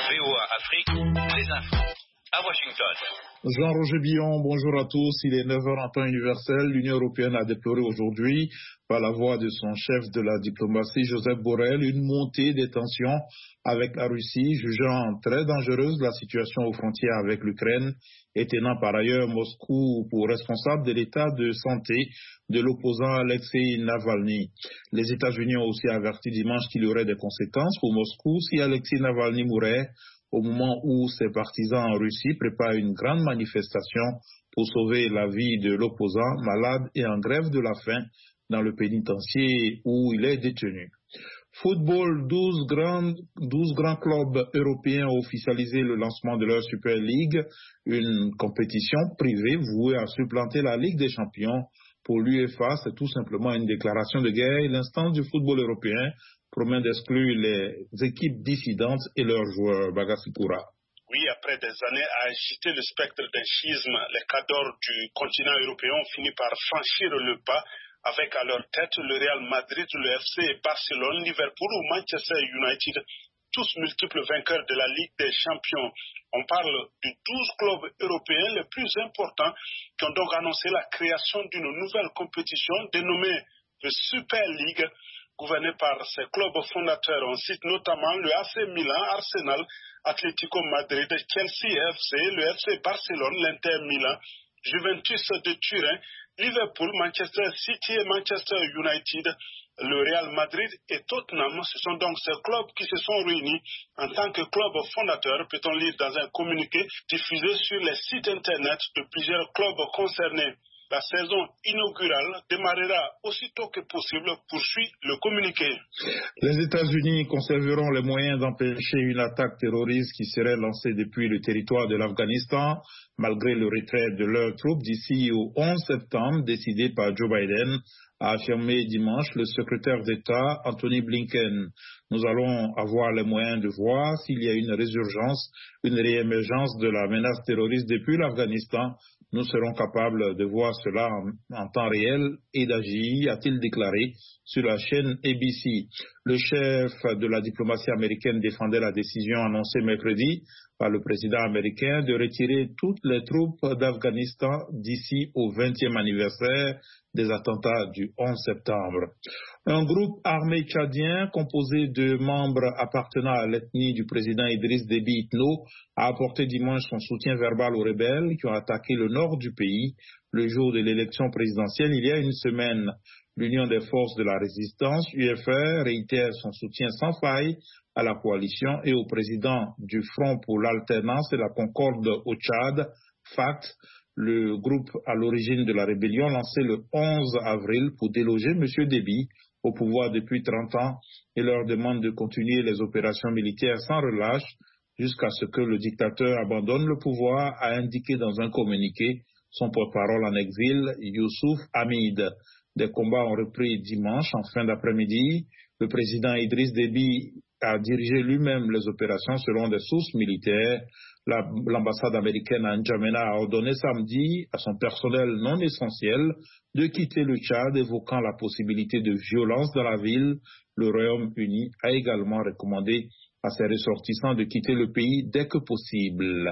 VOA Afrique, les infos. À Washington. Jean-Roger Billon, bonjour à tous. Il est 9h en temps universel. L'Union européenne a déploré aujourd'hui, par la voix de son chef de la diplomatie, Josep Borrell, une montée des tensions avec la Russie, jugeant très dangereuse la situation aux frontières avec l'Ukraine et tenant par ailleurs Moscou pour responsable de l'état de santé de l'opposant Alexei Navalny. Les États-Unis ont aussi averti dimanche qu'il y aurait des conséquences pour Moscou si Alexei Navalny mourait, au moment où ses partisans en Russie préparent une grande manifestation pour sauver la vie de l'opposant malade et en grève de la faim dans le pénitencier où il est détenu. Football, 12 grands clubs européens ont officialisé le lancement de leur Super League, une compétition privée vouée à supplanter la Ligue des Champions. Pour l'UEFA, c'est tout simplement une déclaration de guerre et l'instance du football européen promet d'exclure les équipes dissidentes et leurs joueurs. Bagassi-Koura. Oui, après des années à agiter le spectre d'un schisme, les cadors du continent européen ont fini par franchir le pas avec à leur tête le Real Madrid, le FC Barcelone, Liverpool ou Manchester United, tous multiples vainqueurs de la Ligue des Champions. On parle de 12 clubs européens les plus importants qui ont donc annoncé la création d'une nouvelle compétition dénommée le Super League, gouvernée par ses clubs fondateurs. On cite notamment le AC Milan, Arsenal, Atlético Madrid, Chelsea FC, le FC Barcelone, l'Inter Milan, Juventus de Turin, Liverpool, Manchester City et Manchester United, le Real Madrid et Tottenham. Ce sont donc ces clubs qui se sont réunis en tant que clubs fondateurs, peut-on lire dans un communiqué diffusé sur les sites internet de plusieurs clubs concernés. La saison inaugurale démarrera aussitôt que possible, poursuit le communiqué. Les États-Unis conserveront les moyens d'empêcher une attaque terroriste qui serait lancée depuis le territoire de l'Afghanistan, malgré le retrait de leurs troupes d'ici au 11 septembre, décidé par Joe Biden, a affirmé dimanche le secrétaire d'État Anthony Blinken. Nous allons avoir les moyens de voir s'il y a une résurgence, une réémergence de la menace terroriste depuis l'Afghanistan. Nous serons capables de voir cela en temps réel et d'agir, a-t-il déclaré sur la chaîne ABC. Le chef de la diplomatie américaine défendait la décision annoncée mercredi par le président américain de retirer toutes les troupes d'Afghanistan d'ici au 20e anniversaire des attentats du 11 septembre. Un groupe armé tchadien composé de membres appartenant à l'ethnie du président Idriss Déby Itno a apporté dimanche son soutien verbal aux rebelles qui ont attaqué le nord du pays le jour de l'élection présidentielle il y a une semaine. L'Union des forces de la résistance, UFR, réitère son soutien sans faille à la coalition et au président du Front pour l'alternance et la concorde au Tchad, FACT, le groupe à l'origine de la rébellion lancé le 11 avril pour déloger M. Déby au pouvoir depuis 30 ans et leur demande de continuer les opérations militaires sans relâche jusqu'à ce que le dictateur abandonne le pouvoir, a indiqué dans un communiqué son porte-parole en exil, Youssouf Hamid. Des combats ont repris dimanche en fin d'après-midi. Le président Idriss Déby a dirigé lui-même les opérations selon des sources militaires. L'ambassade américaine à N'Djamena a ordonné samedi à son personnel non essentiel de quitter le Tchad, évoquant la possibilité de violence dans la ville. Le Royaume-Uni a également recommandé à ses ressortissants de quitter le pays dès que possible.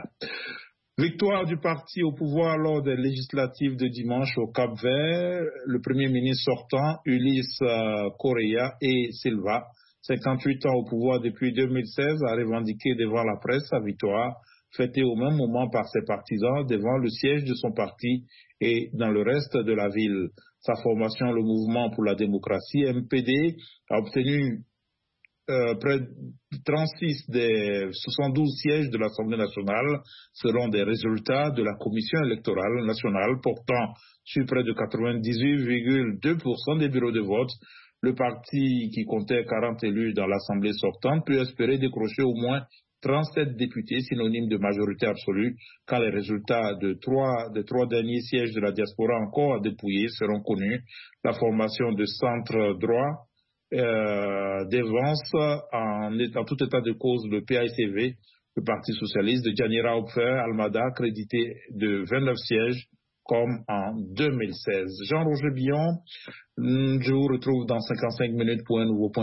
Victoire du parti au pouvoir lors des législatives de dimanche au Cap-Vert. Le premier ministre sortant, Ulysse Correa et Silva, 58 ans au pouvoir depuis 2016, a revendiqué devant la presse sa victoire, fêtée au même moment par ses partisans devant le siège de son parti et dans le reste de la ville. Sa formation, le Mouvement pour la démocratie, MPD, a obtenu près de 36 des 72 sièges de l'Assemblée nationale selon des résultats de la Commission électorale nationale portant sur près de 98,2% des bureaux de vote. Le parti qui comptait 40 élus dans l'Assemblée sortante peut espérer décrocher au moins 37 députés, synonyme de majorité absolue, quand les résultats des trois derniers sièges de la diaspora encore à dépouiller seront connus. La formation de centre droit dévance en tout état de cause le PAICV, le Parti socialiste de Gianni Raupfer Almada, crédité de 29 sièges comme en 2016. Jean-Roger Billon, je vous retrouve dans 55 minutes pour un nouveau point.